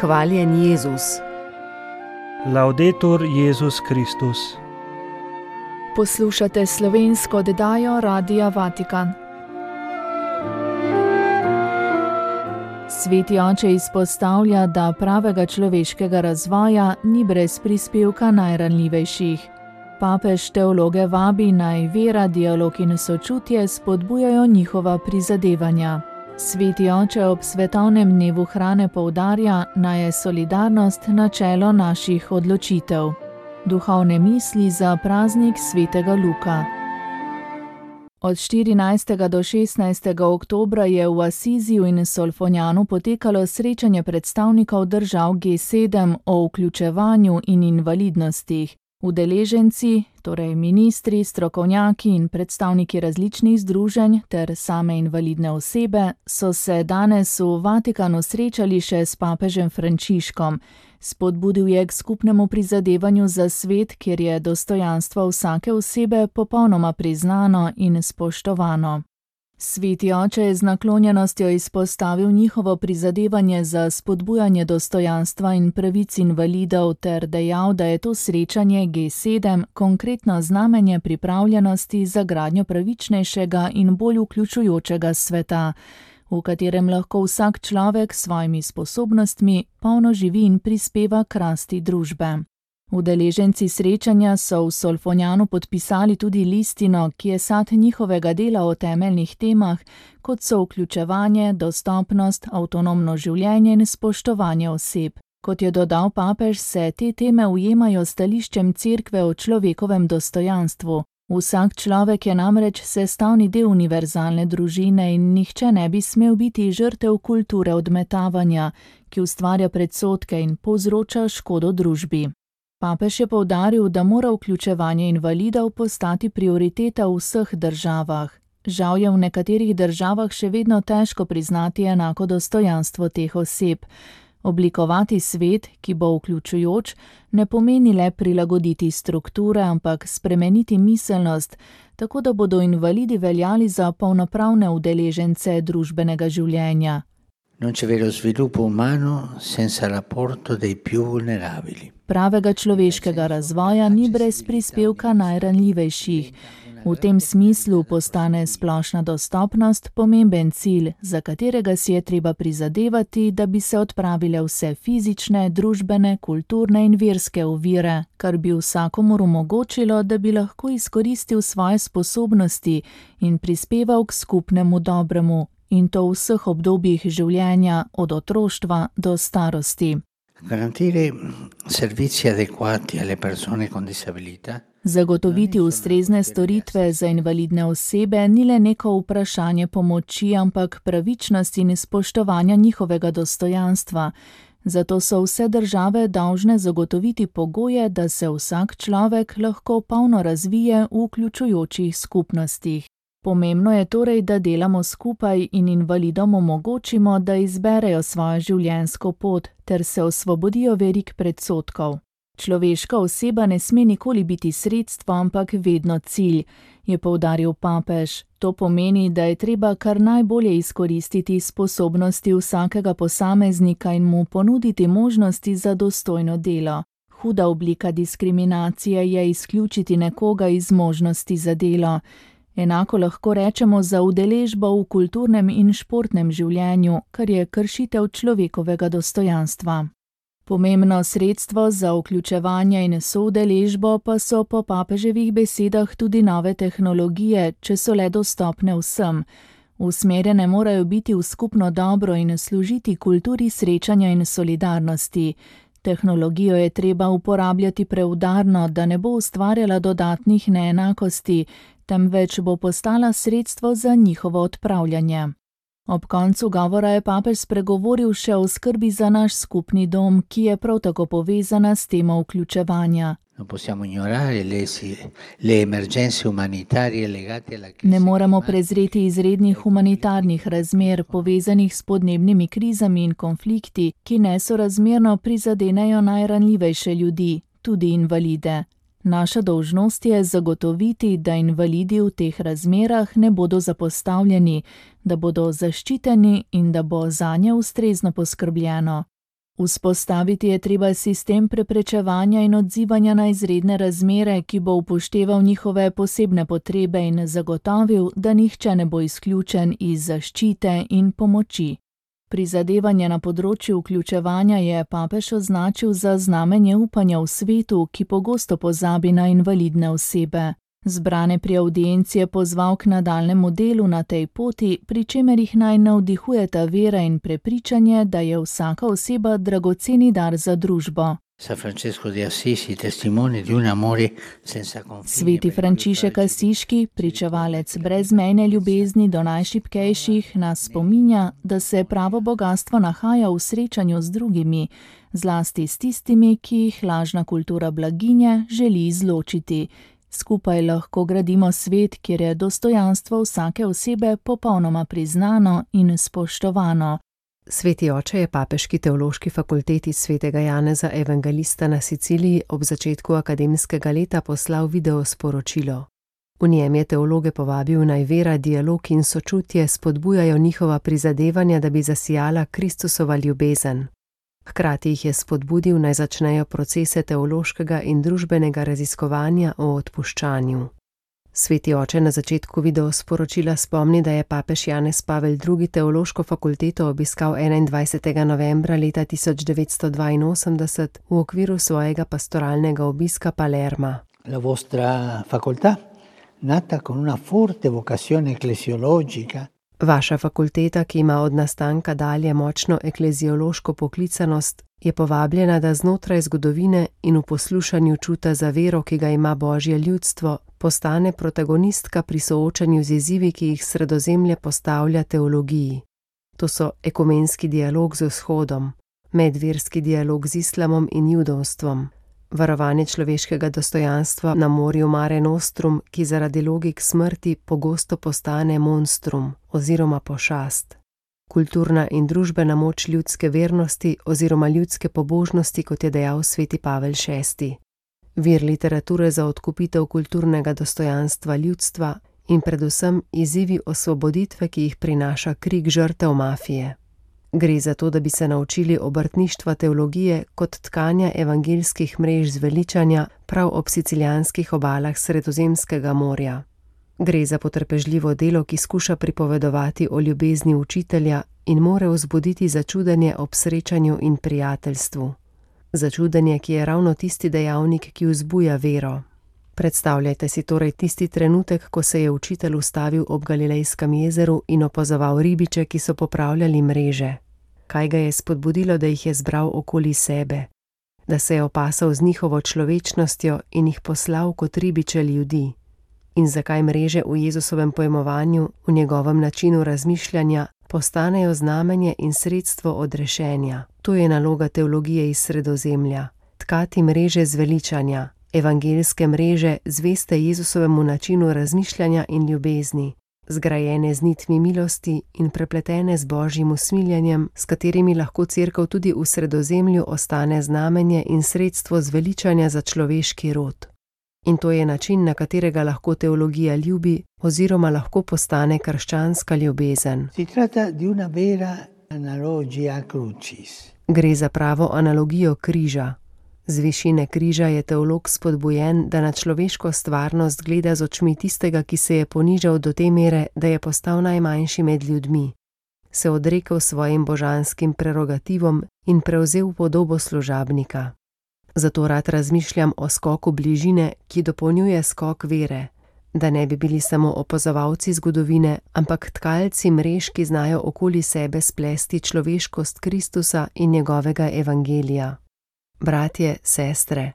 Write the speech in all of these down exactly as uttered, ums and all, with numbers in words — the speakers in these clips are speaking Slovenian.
Hvaljen Jezus. Laudetur Jezus Kristus. Poslušate slovensko oddajo Radia Vatikan. Sveti oče izpostavlja, da pravega človeškega razvoja ni brez prispevka najranljivejših. Papež teologe vabi, naj vera, dialog in sočutje spodbujajo njihova prizadevanja. Sveti oče ob svetovnem dnevu hrane poudarja, naj je solidarnost načelo naših odločitev. Duhovne misli za praznik svetega Luka. Od štirinajstega do šestnajstega oktobra je v Asiziju in Solfonjanu potekalo srečanje predstavnikov držav G sedem o vključevanju in invalidnostih. Udeleženci, torej ministri, strokovnjaki in predstavniki različnih združenj ter same invalidne osebe, so se danes v Vatikanu srečali še s papežem Frančiškom. Spodbudil je k skupnemu prizadevanju za svet, kjer je dostojanstvo vsake osebe popolnoma priznano in spoštovano. Sveti oče je z naklonjenostjo izpostavil njihovo prizadevanje za spodbujanje dostojanstva in pravic invalidov ter dejal, da je to srečanje G sedem konkretno znamenje pripravljenosti za gradnjo pravičnejšega in bolj vključujočega sveta, v katerem lahko vsak človek s svojimi sposobnostmi polno živi in prispeva k rasti družbe. Udeleženci srečanja so v Solfonjanu podpisali tudi listino, ki je sad njihovega dela o temeljnih temah, kot so vključevanje, dostopnost, avtonomno življenje in spoštovanje oseb. Kot je dodal papež, se te teme ujemajo stališčem Cerkve o človekovem dostojanstvu. Vsak človek je namreč sestavni del univerzalne družine in nihče ne bi smel biti žrtev kulture odmetavanja, ki ustvarja predsodke in povzroča škodo družbi. Papež je poudaril, da mora vključevanje invalidov postati prioriteta v vseh državah. Žal je v nekaterih državah še vedno težko priznati enako dostojanstvo teh oseb. Oblikovati svet, ki bo vključujoč, ne pomeni le prilagoditi strukture, ampak spremeniti miselnost, tako da bodo invalidi veljali za polnopravne udeležence družbenega življenja. Non c'è vero sviluppo umano senza l'apporto dei più vulnerabili. Pravega človeškega razvoja ni brez prispevka najranljivejših. V tem smislu postane splošna dostopnost pomemben cilj, za katerega si je treba prizadevati, da bi se odpravile vse fizične, družbene, kulturne in verske ovire, kar bi vsakomur omogočilo, da bi lahko izkoristil svoje sposobnosti in prispeval k skupnemu dobremu, in to v vseh obdobjih življenja, od otroštva do starosti. Garantire servizi adeguati alle persone con disabilità. Zagotoviti ustrezne storitve za invalidne osebe ni le neko vprašanje pomoči, ampak pravičnost in spoštovanja njihovega dostojanstva. Zato so vse države dolžne zagotoviti pogoje, da se vsak človek lahko polno razvije v vključujočih skupnostih. Pomembno je torej, da delamo skupaj in invalidom omogočimo, da izberejo svojo življenjsko pot ter se osvobodijo verig predsodkov. Človeška oseba ne sme nikoli biti sredstvo, ampak vedno cilj, je poudaril papež. To pomeni, da je treba kar najbolje izkoristiti sposobnosti vsakega posameznika in mu ponuditi možnosti za dostojno delo. Huda oblika diskriminacije je izključiti nekoga iz možnosti za delo. Enako lahko rečemo za udeležbo v kulturnem in športnem življenju, kar je kršitev človekovega dostojanstva. Pomembno sredstvo za vključevanje in soudeležbo pa so po papeževih besedah tudi nove tehnologije, če so le dostopne vsem. Usmerjene morajo biti v skupno dobro in služiti kulturi srečanja in solidarnosti. Tehnologijo je treba uporabljati preudarno, da ne bo ustvarjala dodatnih neenakosti, temveč bo postala sredstvo za njihovo odpravljanje. Ob koncu govora je papež spregovoril še o skrbi za naš skupni dom, ki je prav tako povezana s temo vključevanja. Ne moremo prezreti izrednih humanitarnih razmer, povezanih s podnebnimi krizami in konflikti, ki nesorazmerno prizadenejo najranljivejše ljudi, tudi invalide. Naša dolžnost je zagotoviti, da invalidi v teh razmerah ne bodo zapostavljeni, da bodo zaščiteni in da bo zanje ustrezno poskrbljeno. Vzpostaviti je treba sistem preprečevanja in odzivanja na izredne razmere, ki bo upošteval njihove posebne potrebe in zagotovil, da nihče ne bo izključen iz zaščite in pomoči. Prizadevanje na področju vključevanja je papež označil za znamenje upanja v svetu, ki pogosto pozabi na invalidne osebe. Zbrane pri avdienci je pozval k nadaljnjemu delu na tej poti, pri čemer jih naj navdihujeta vera in prepričanje, da je vsaka oseba dragoceni dar za družbo. Sveti Frančišek Asiški, pričevalec brezmejne ljubezni do najšibkejših, nas spominja, da se pravo bogastvo nahaja v srečanju z drugimi, zlasti s tistimi, ki jih lažna kultura blaginje želi izločiti. Skupaj lahko gradimo svet, kjer je dostojanstvo vsake osebe popolnoma priznano in spoštovano. Sveti oče je papeški teološki fakulteti svetega Janeza Evangelista na Siciliji ob začetku akademskega leta poslal video sporočilo. V njem je teologe povabil naj vera, dialog in sočutje spodbujajo njihova prizadevanja, da bi zasijala Kristusova ljubezen. Hkrati jih je spodbudil naj začnejo procese teološkega in družbenega raziskovanja o odpuščanju. Sveti oče na začetku video sporočila spomni, da je papež Janez Pavel drugi teološko fakulteto obiskal enaindvajsetega novembra leta tisoč devetsto dvainosemdeset v okviru svojega pastoralnega obiska Palerma. La vostra facoltà, nata con una forte vocazione ecclesiologica, Vaša fakulteta, ki ima od nastanka dalje močno ekleziološko poklicanost, je povabljena, da znotraj zgodovine in v poslušanju čuta za vero, ki ga ima Božje ljudstvo, postane protagonistka pri soočanju z izzivi, ki jih Sredozemlje postavlja teologiji. To so ekumenski dialog z vzhodom, medverski dialog z islamom in judovstvom, varovanje človeškega dostojanstva na morju Mare Nostrum, ki zaradi logik smrti pogosto postane monstrum oziroma pošast. Kulturna in družbena moč ljudske vernosti oziroma ljudske pobožnosti, kot je dejal sveti Pavel šesti. Vir literature za odkupitev kulturnega dostojanstva ljudstva in predvsem izzivi osvoboditve, ki jih prinaša krik žrtev mafije. Gre za to, da bi se naučili obrtništva teologije kot tkanja evangeljskih mrež zveličanja prav ob sicilijanskih obalah Sredozemskega morja. Gre za potrpežljivo delo, ki skuša pripovedovati o ljubezni učitelja in more vzbuditi začudenje ob srečanju in prijateljstvu. Začudenje, ki je ravno tisti dejavnik, ki vzbuja vero. Predstavljajte si torej tisti trenutek, ko se je učitelj ustavil ob Galilejskem jezeru in opazoval ribiče, ki so popravljali mreže. Kaj ga je spodbudilo, da jih je zbral okoli sebe, da se je opasal z njihovo človečnostjo in jih poslal kot ribiče ljudi. In zakaj mreže v Jezusovem pojmovanju, v njegovem načinu razmišljanja, postanejo znamenje in sredstvo odrešenja. To je naloga teologije iz Sredozemlja, tkati mreže zveličanja, evangeljske mreže zveste Jezusovemu načinu razmišljanja in ljubezni, zgrajene z nitmi milosti in prepletene z Božjim usmiljenjem, s katerimi lahko Cerkev tudi v Sredozemlju ostane znamenje in sredstvo zveličanja za človeški rod. In to je način, na katerega lahko teologija ljubi oziroma lahko postane krščanska ljubezen. Si tratta di una vera analogia crucis. Gre za pravo analogijo križa. Z višine križa je teolog spodbujen, da na človeško stvarnost gleda z očmi tistega, ki se je ponižal do te mere, da je postal najmanjši med ljudmi, se odrekel svojim božanskim prerogativom in prevzel podobo služabnika. Zato rad razmišljam o skoku bližine, ki dopolnjuje skok vere, da ne bi bili samo opazovalci zgodovine, ampak tkalci mrež, ki znajo okoli sebe splesti človeškost Kristusa in njegovega evangelija. Bratje, sestre,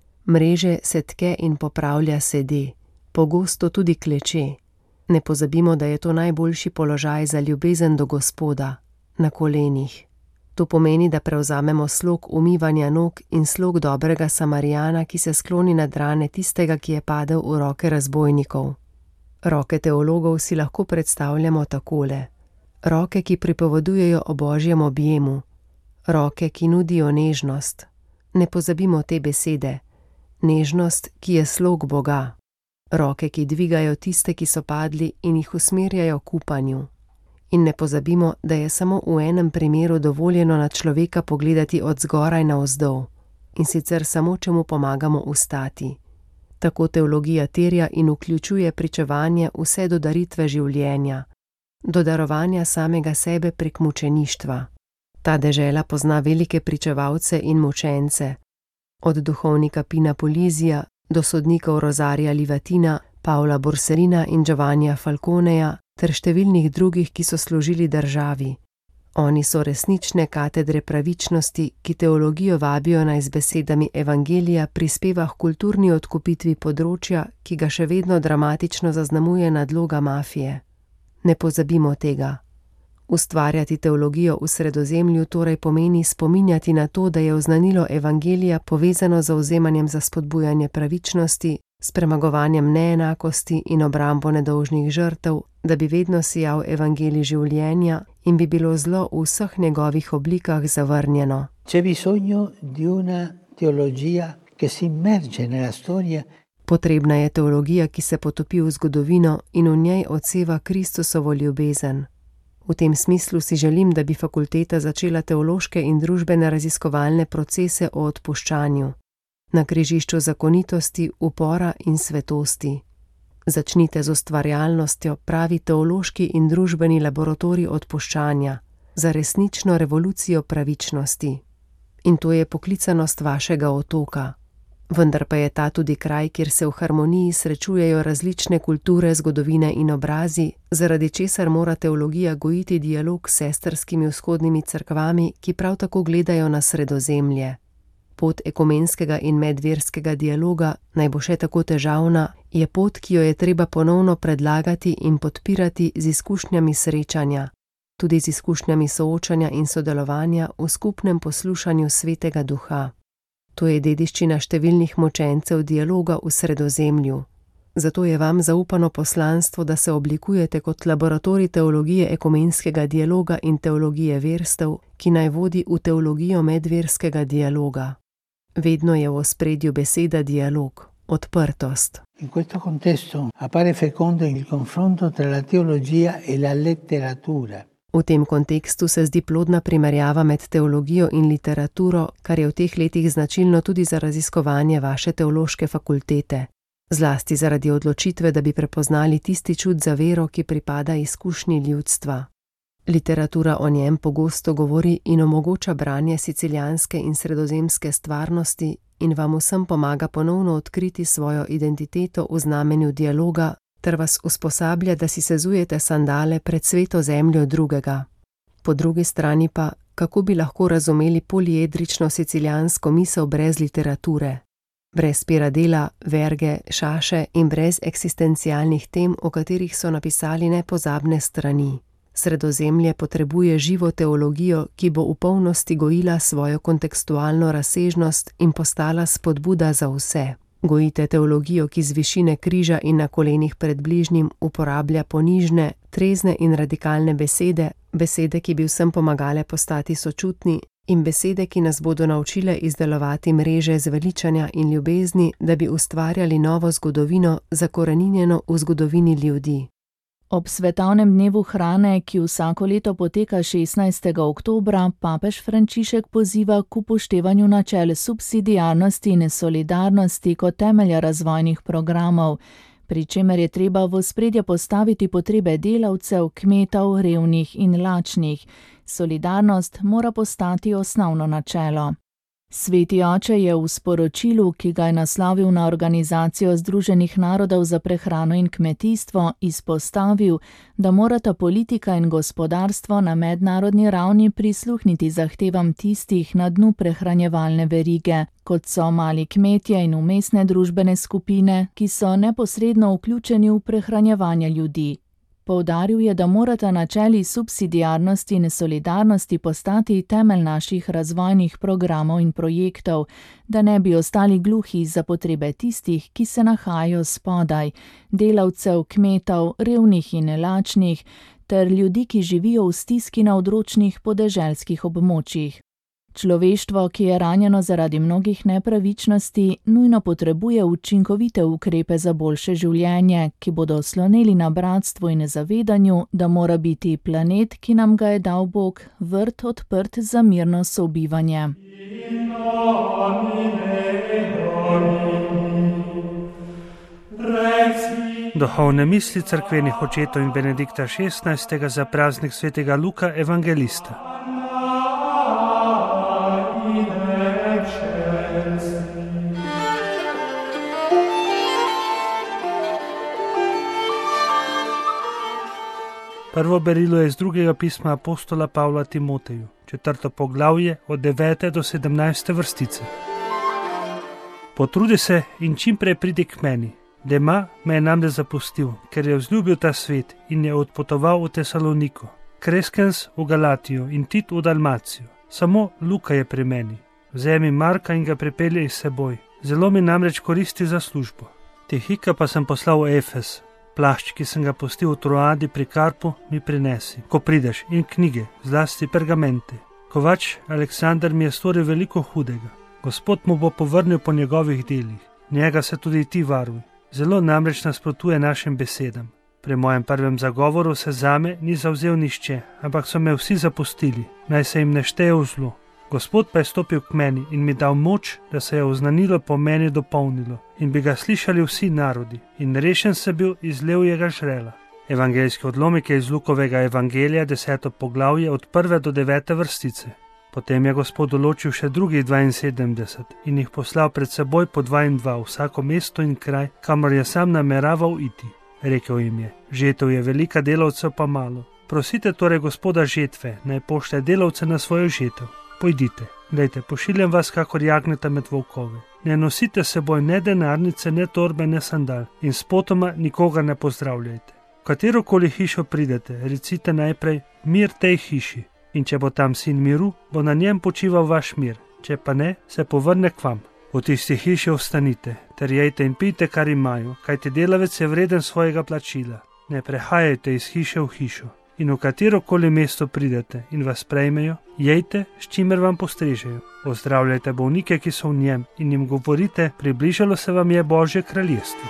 mreže se tke in popravlja sede, pogosto tudi kleče. Ne pozabimo, da je to najboljši položaj za ljubezen do Gospoda, na kolenih. To pomeni, da prevzamemo slog umivanja nog in slog dobrega Samarijana, ki se skloni nad rane tistega, ki je padel v roke razbojnikov. Roke teologov si lahko predstavljamo takole. Roke, ki pripovedujejo o Božjem objemu. Roke, ki nudijo nežnost. Ne pozabimo te besede. Nežnost, ki je slog Boga. Roke, ki dvigajo tiste, ki so padli in jih usmerjajo k upanju. In ne pozabimo, da je samo v enem primeru dovoljeno na človeka pogledati od zgoraj navzdol, in sicer samo, če mu pomagamo vstati. Tako teologija terja in vključuje pričevanje vse do daritve življenja, do darovanja samega sebe prek mučeništva. Ta dežela pozna velike pričevalce in mučence, od duhovnika Pina Polizija do sodnikov Rozarija Livatina, Pavla Borserina in Giovannija Falconeja ter številnih drugih, ki so služili državi. Oni so resnične katedre pravičnosti, ki teologijo vabijo naj z besedami evangelija prispeva k kulturni odkupitvi področja, ki ga še vedno dramatično zaznamuje nadloga mafije. Ne pozabimo tega. Ustvarjati teologijo v Sredozemlju torej pomeni spominjati na to, da je oznanilo evangelija povezano z zavzemanjem za spodbujanje pravičnosti, s premagovanjem neenakosti in obrambo nedolžnih žrtev, da bi vedno sijal evangelij življenja in bi bilo zlo v vseh njegovih oblikah zavrnjeno. C'è bisogno di una teologia che si immerge nella storia. Potrebna je teologija, ki se potopi v zgodovino in v njej odseva Kristusovo ljubezen. V tem smislu si želim, da bi fakulteta začela teološke in družbene raziskovalne procese o odpuščanju, na križišču zakonitosti, upora in svetosti. Začnite z ustvarjalnostjo, pravi teološki in družbeni laboratorij odpuščanja, za resnično revolucijo pravičnosti. In to je poklicanost vašega otoka. Vendar pa je ta tudi kraj, kjer se v harmoniji srečujejo različne kulture, zgodovine in obrazi, zaradi česar mora teologija gojiti dialog s sestrskimi vzhodnimi cerkvami, ki prav tako gledajo na Sredozemlje. Pot ekumenskega in medverskega dialoga, naj bo še tako težavna, je pot, ki jo je treba ponovno predlagati in podpirati z izkušnjami srečanja, tudi z izkušnjami soočanja in sodelovanja v skupnem poslušanju Svetega Duha. To je dediščina številnih mučencev dialoga v Sredozemlju. Zato je vam zaupano poslanstvo, da se oblikujete kot laboratorij teologije ekumenskega dialoga in teologije verstev, ki naj vodi v teologijo medverskega dialoga. Vedno je v ospredju beseda dialog, odprtost. In questo contesto appare fecondo il confronto tra la teologia e la letteratura. V tem kontekstu se zdi plodna primerjava med teologijo in literaturo, kar je v teh letih značilno tudi za raziskovanje vaše teološke fakultete, zlasti zaradi odločitve, da bi prepoznali tisti čut za vero, ki pripada izkušnji ljudstva. Literatura o njem pogosto govori in omogoča branje sicilijanske in sredozemske stvarnosti in vam vsem pomaga ponovno odkriti svojo identiteto v znamenju dialoga, ter vas usposablja, da si sezujete sandale pred sveto zemljo drugega. Po drugi strani pa, kako bi lahko razumeli poliedrično sicilijansko misel brez literature, brez Piradela, Verge, Šaše in brez eksistencialnih tem, o katerih so napisali nepozabne strani. Sredozemlje potrebuje živo teologijo, ki bo v polnosti gojila svojo kontekstualno razsežnost in postala spodbuda za vse. Gojite teologijo, ki z višine križa in na kolenih pred bližnjim uporablja ponižne, trezne in radikalne besede, besede, ki bi vsem pomagale postati sočutni, in besede, ki nas bodo naučile izdelovati mreže zveličanja in ljubezni, da bi ustvarjali novo zgodovino, zakoreninjeno v zgodovini ljudi. Ob svetovnem dnevu hrane, ki vsako leto poteka šestnajstega oktobra, papež Frančišek poziva k upoštevanju načel subsidiarnosti in solidarnosti kot temelja razvojnih programov, pri čemer je treba v ospredje postaviti potrebe delavcev, kmetov, revnih in lačnih. Solidarnost mora postati osnovno načelo. Sveti oče je v sporočilu, ki ga je naslovil na Organizacijo Združenih narodov za prehrano in kmetijstvo, izpostavil, da morata politika in gospodarstvo na mednarodni ravni prisluhniti zahtevam tistih na dnu prehranjevalne verige, kot so mali kmetje in vmesne družbene skupine, ki so neposredno vključeni v prehranjevanje ljudi. Poudaril je, da morata načeli subsidiarnosti in solidarnosti postati temelj naših razvojnih programov in projektov, da ne bi ostali gluhi za potrebe tistih, ki se nahajajo spodaj, delavcev, kmetov, revnih in lačnih, ter ljudi, ki živijo v stiski na odročnih podeželskih območjih. Človeštvo, ki je ranjeno zaradi mnogih nepravičnosti, nujno potrebuje učinkovite ukrepe za boljše življenje, ki bodo sloneli na bratstvu in zavedanju, da mora biti planet, ki nam ga je dal Bog, vrt odprt za mirno sobivanje. Duhovne misli cerkvenih očetov in Benedikta šestnajstega za praznik svetega Luka Evangelista. Prvo berilo je iz drugega pisma apostola Pavla Timoteju, četrto poglavje od devete do sedemnajste vrstice. Potrudi se in čim prej pridi k meni. Dema me je namreč zapustil, ker je vzljubil ta svet in je odpotoval v Tesaloniko, Kreskens v Galatijo in Tit v Dalmacijo. Samo Luka je pri meni. Vzemi Marka in ga pripelji s seboj. Zelo mi namreč koristi za službo. Tihika pa sem poslal v Efes. Plašč, ki sem ga pustil v Troadi pri Karpu, mi prinesi, ko prideš, in knjige, zlasti pergamente. Kovač Aleksandar mi je storil veliko hudega. Gospod mu bo povrnil po njegovih delih. Njega se tudi ti varuj. Zelo namreč nasprotuje našim besedam. Pri mojem prvem zagovoru se zame ni zavzel nišče, ampak so me vsi zapustili, naj se jim ne šteje v zlo. Gospod pa je stopil k meni in mi dal moč, da se je oznanilo po meni dopolnilo in bi ga slišali vsi narodi, in rešen se bil iz levjega žrela. Evangeljski odlomek je iz Lukovega evangelija, deseto poglavje od prve do devete vrstice. Potem je Gospod določil še drugih dvainsedemdeset in jih poslal pred seboj po dva in dva, vsako mesto in kraj, kamor je sam nameraval iti. Rekel jim je: žetev je velika, delavcev pa malo. Prosite torej Gospoda žetve, naj pošlje delavce na svojo žetev. Pojdite, glejte, pošiljam vas kakor jagnjeta med volkove. Ne nosite seboj ne denarnice, ne torbe, ne sandal in spotoma nikoga ne pozdravljajte. V katerokoli hišo pridete, recite najprej: mir tej hiši. In če bo tam sin miru, bo na njem počival vaš mir, če pa ne, se povrne k vam. V tisti hiši ostanite, ter jejte in pijte, kar imajo, kajti delavec je vreden svojega plačila. Ne prehajajte iz hiše v hišo. In v katerokoli mesto pridete in vas prejmejo, jejte, s čimer vam postrežejo. Pozdravljajte bolnike, ki so v njem, in jim govorite: približalo se vam je Božje kraljestvo.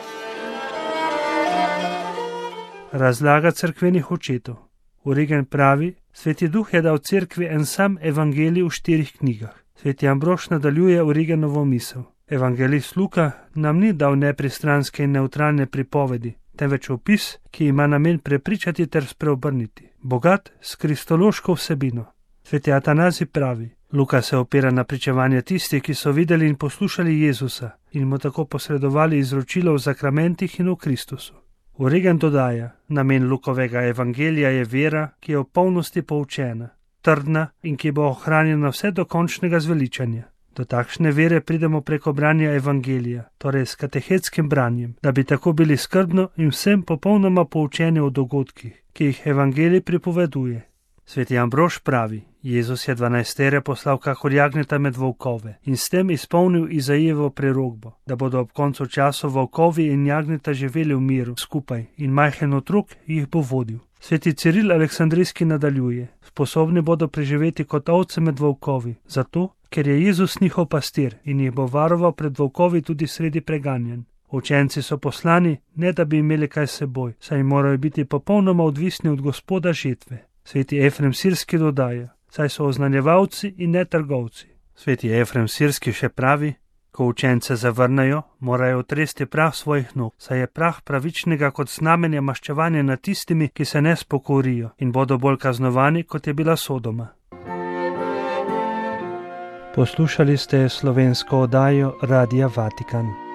Razlaga cerkvenih očetov. Origen pravi: Sveti Duh je dal cerkvi en sam evangelij v štirih knjigah. Sveti Ambrož nadaljuje Origenovo misel. Evangelist Luka nam ni dal nepristranske in nevtralne pripovedi, temveč opis, ki ima namen prepričati ter spreobrniti, bogat s kristološko vsebino. Sveti Atanazij pravi: Luka se opira na pričevanje tistih, ki so videli in poslušali Jezusa in mu tako posredovali izročilo v zakramentih in v Kristusu. Origen dodaja: namen Lukovega evangelija je vera, ki je v polnosti poučena, trdna in ki bo ohranjena vse do končnega zveličanja. Do takšne vere pridemo preko branja evangelija, torej s katehetskim branjem, da bi tako bili skrbno in vsem popolnoma poučeni o dogodkih, ki jih evangelij pripoveduje. Sveti Ambrož pravi: Jezus je dvanajstere poslal kakor jagnjeta med volkove in s tem izpolnil Izaijevo prerokbo, da bodo ob koncu časov volkovi in jagnjeta živeli v miru skupaj in majhen otrok jih bo vodil. Sveti Ciril Aleksandrijski nadaljuje: sposobni bodo preživeti kot ovce med volkovi, zato, ker je Jezus njihov pastir in jih bo varoval pred volkovi tudi sredi preganjanj. Učenci so poslani, ne da bi imeli kaj seboj, saj morajo biti popolnoma odvisni od Gospoda žetve. Sveti Efrem Sirski dodaja: saj so oznanjevalci in ne trgovci. Sveti Efrem Sirski še pravi: ko učence zavrnejo, morajo otresti prah svojih nog, saj je prah pravičnega kot znamenje maščevanja nad tistimi, ki se ne spokorijo in bodo bolj kaznovani, kot je bila Sodoma. Poslušali ste slovensko oddajo Radia Vatikan.